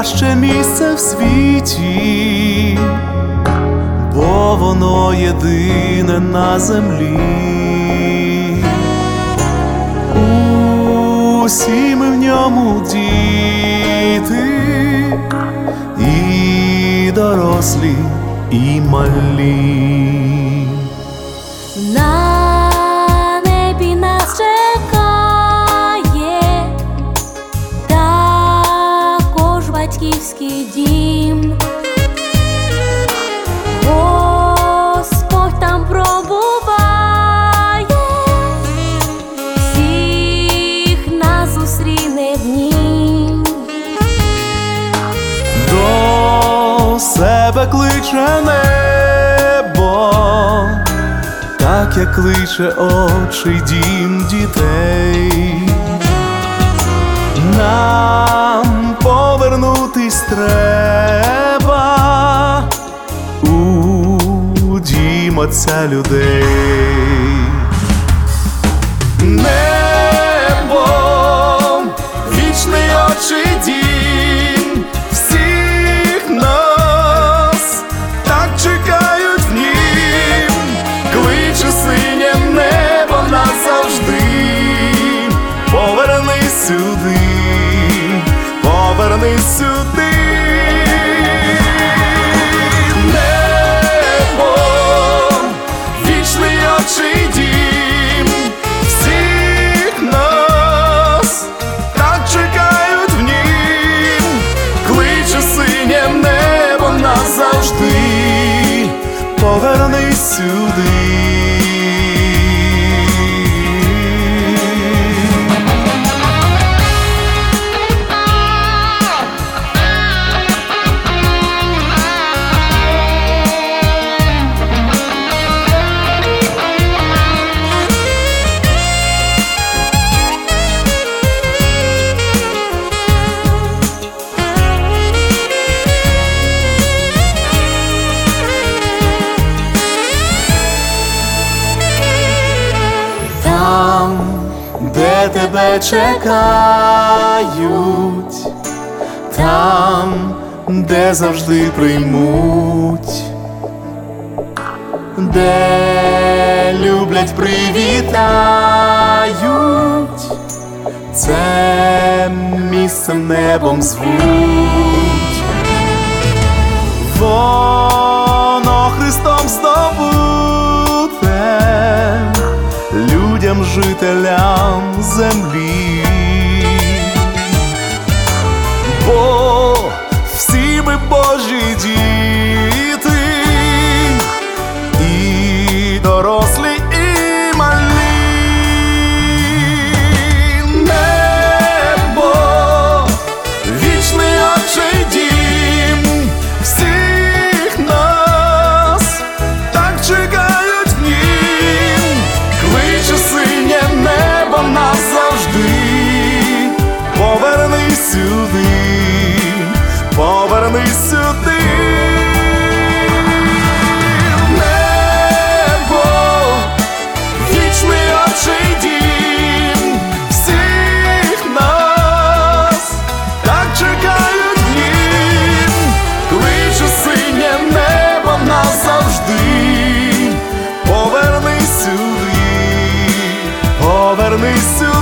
найкраще місце в світі, бо воно єдине на землі. Усі ми в ньому діти, і дорослі, і малі. На небі нас чекає також батьківський дім. Господь там пробуває, всіх нас зустріне в нім. До себе кличе небо, так як кличе отчий дім дітей. Нам повернутись треба у дім Отця людей. Небо, вічний отчий дім, всіх нас так чекають в нім. Кличе синє небо назавжди, повернись сюди, повернись сюди. Небо, вічний отчий дім, всіх нас так чекають в нім. Кличе синє небо назавжди, повернись сюди. Де тебе чекають, там, де завжди приймуть, де люблять, привітають, це місцем небом звуть. Воно Христом здобуте людям, жителям землі, бо всі ми Божі діти, і дорослі, і малі. Небо, вічний отчий дім, всіх нас так чекають в нім. Кличе синє небо назавжди, повернись сюди, повернись сюди. Небо, вічний отчий дім, всіх нас так чекають в нім. Кличе синє небо назавжди, повернись сюди, повернись сюди.